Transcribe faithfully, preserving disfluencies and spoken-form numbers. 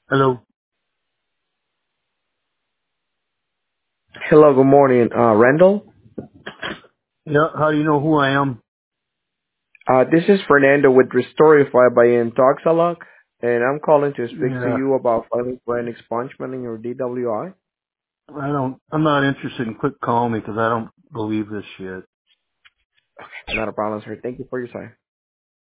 Hello. Hello, good morning, uh, Randall. Yeah, how do you know who I am? Uh, this is Fernando with Restorify by Intoxalock, and I'm calling to speak to Yeah, you about filing for an expungement in your D W I. I don't, I'm not interested in quick call me because I don't believe this shit. Not a problem, sir. Thank you for your time.